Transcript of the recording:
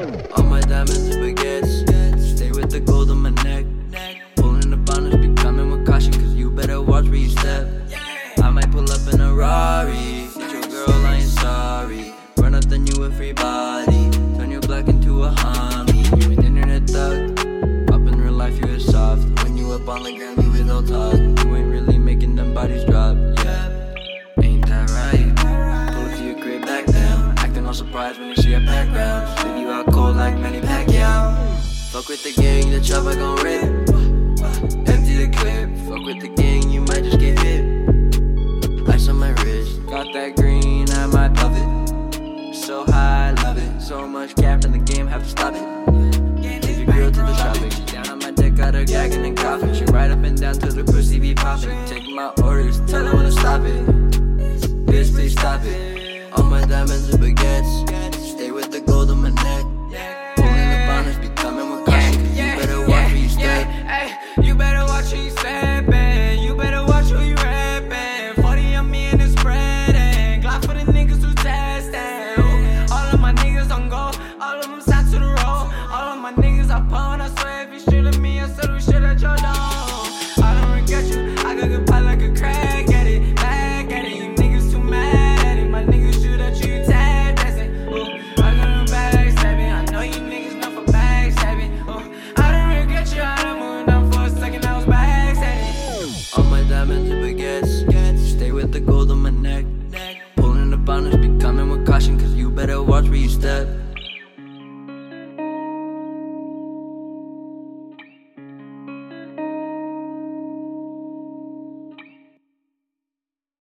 All my diamonds and baguettes, stay with the gold on my neck. Pulling the bonus, be coming with caution, cause you better watch where you step. I might pull up in a Rari, hit your girl, I ain't sorry. Run up the new a free body, turn your black into a homie. You an internet thug, up in real life you is soft. When you up on the ground you is all talk. You ain't really making them bodies drop, yeah. Ain't that right? Pull up to your crib back down, acting all surprised when you see a background. Leave you out cold like Manny Pacquiao. Fuck with the gang, the chopper gon' rip. Empty the clip, fuck with the gang, you might just get hit. Ice on my wrist, got that green, I might puff it. So high, I love it. So much cap in the game, have to stop it. Take your girl to the tropics. She down on my dick, got her gagging and coughing. She ride up and down till the pussy be popping. Taking my orders, tell her when to stop it. Bitch, please stop it. All my diamonds and baguettes, stay with the gold on my neck. Pulling the bonus, be coming with caution, cause you better watch where you step. Hey, you better watch who you steppin'. You better watch who you rappin'. 40 on me and it's spreading. Glock for the niggas who testin'. All of my niggas on go, all of them side to the road. All of my niggas I pawn, I swear if you shoot at me, I said we shoot at your dome. I don't regret you, I got good pie like a crack at it. Back at it, you niggas too mad at it. My niggas shoot at you, you tag dancing. I got them backstabbing, I know you niggas know for backstabbing. I don't regret you, I done moved on for a second, I was backstabbing. All my diamonds and baguettes, stay with the gold on my neck. Pulling the bonus, be coming with caution, cause you better watch where you step.